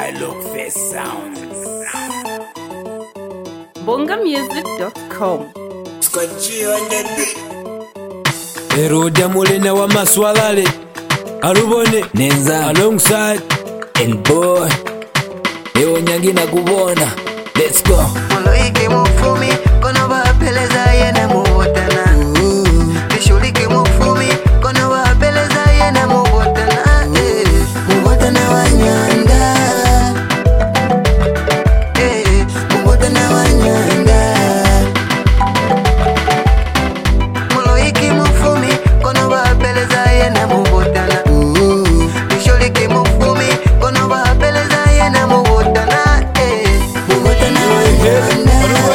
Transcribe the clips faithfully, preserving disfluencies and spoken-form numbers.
I look face sound. bonga music dot com. Scotchy on the beat. Eroda mulena wa maswalale Alubone Nenza alongside and boy Ewo nyangi na kubona. Let's go. Mulo iki mufumi kono bapeleza yena mubotana. Bishuliki mufumi kono bapeleza yena mubotana. Mubotana wanyanda. Eh, mubotana wanyanda. Mulo iki mufumi kono bapeleza yena mubotana. Bishuliki mufumi kono bapeleza yena mubotana. Mubotana wanyanda.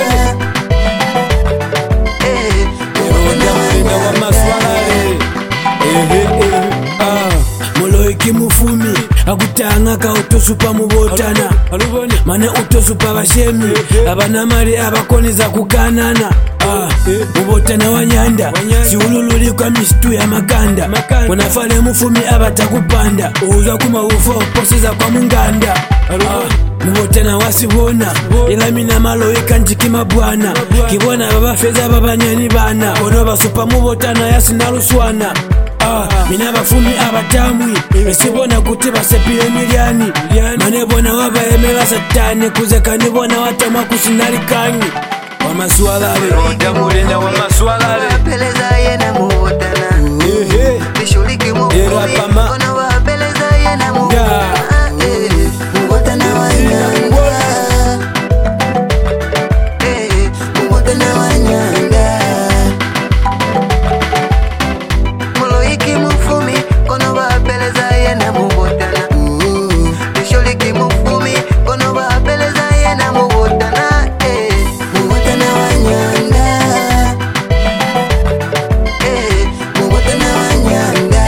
Kimufumi akutanga ka utosupa mubotana mana utosupa bashemi abanamali abakoniza kukanana ah, mubotana wanyanda siulululi kwa misitu ya makanda kunafale mufumi abatakupanda uza kuma ufo poseza kwa munganda ah, mubotana wasibona ilamina malo ikanjikima bwana kibona babafeza babanyani bana ono basupa mubotana yasinaluswana Ah, mina bafumi abatamwi esibona kuti basepile miliani manebona wabaemela satani kuzeka nibona watamwa kusinalikanyi wamaswalale roda mulenda wamaswalale Peleza yena mubotana. Bishuliki mufumi kono bapeleza yena mubotana. Mubotana wanyanda. Eh, mubotana wanyanda. Mulo iki mufumi kono bapeleza yena mubotana. Bishuliki mufumi kono bapeleza yena mubotana. Mubotana wanyanda. Eh, mubotana wanyanda.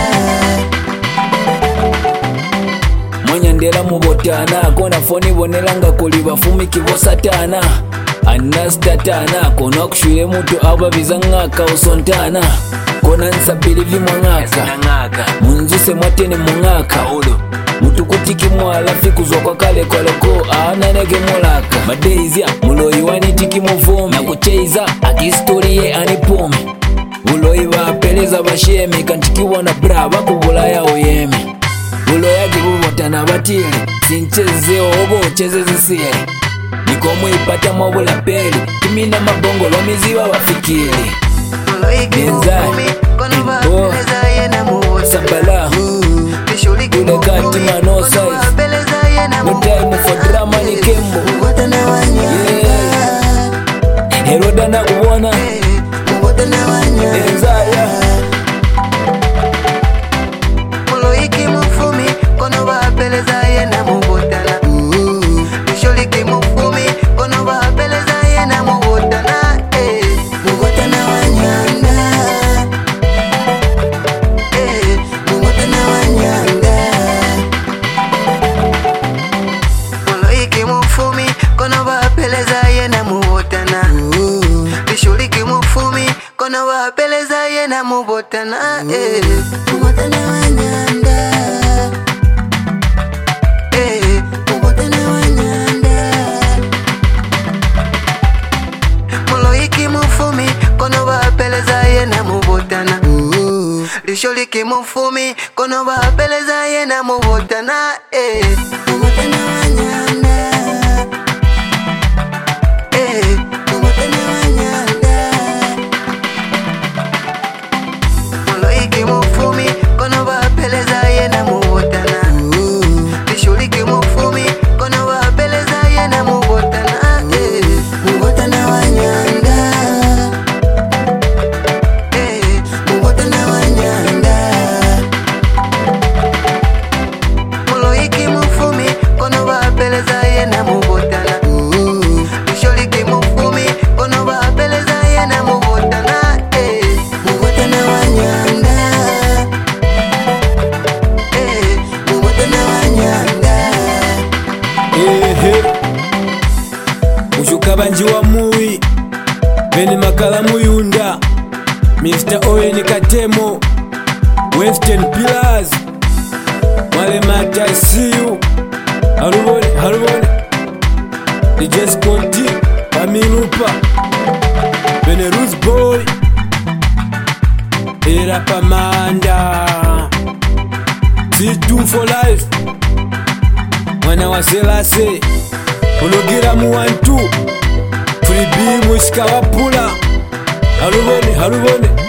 Mwanyandela mubotana kona foni bonelanga kuli bafumi kibo satana anastatana kona kushwile mutu aba bizangaka usontana kona nsabili vimwangaka munzuse mwatene mungaka mutukutiki mwala fikuzwa kwa kale koloko aananege mulaka madeizya muloyi wanitiki muvumi nakucheiza akistorie anipumi uloyi bapeleza bashemi kantikiwa na bra bakubulaya oyemi uloyagi bubotana batili sinchezeo obo cheze zisiri nikomwipata mwabula peli kimina mabongo lomiziwa wafikiri Mulo iki mufumi kono bapeleza yena mubotana. Sabala Bishuliki Ule kati mufumi mano kono size. bapeleza yena No time for drama ni kembo. Mubotana wanyanda. Heroda na kubona Mubotana wanyanda. Enzaya Mulo iki mufumi kono bapeleza yena mubotana. Bishuliki mufumi kono bapeleza yena mubotana. Mubotana wanyanda. Eh, mubotana wanyanda. Mulo iki mufumi kono bapeleza yena mubotana. Bishuliki mufumi kono bapeleza yena mubotana. Mubotana wanyanda. Eh, mubotana wanyanda. Mulo iki mufumi kono bapeleza yena mubotana. Lishuliki mufumi kono bapeleza yena mubotana. Mubotana wanyanda. Eh, mubotana wanyanda. Mulo iki mufumi kono bapeleza yena mubotana. Lishuliki mufumi kono bapeleza yena mubotana. Mubotana wanyanda. Eh, mubotana wanyanda. Mulo iki mufumi kono bapeleza yena mubotana. Lishuliki mufumi kono bapeleza yena mubotana. Mubotana wanyanda. Eh, mubotana wanyanda. ehe ushuka banji wa muwi bene makala muyunda mister Owen Katemo Western Pillars Wale Matasiu Halubone, halubone. D J Scotty, Paminupa, Benerus Boy, Era Pamanda, C two for life. When I was say, Ologira mu one two, Free B Mushka Wapula, Halubone, halubone.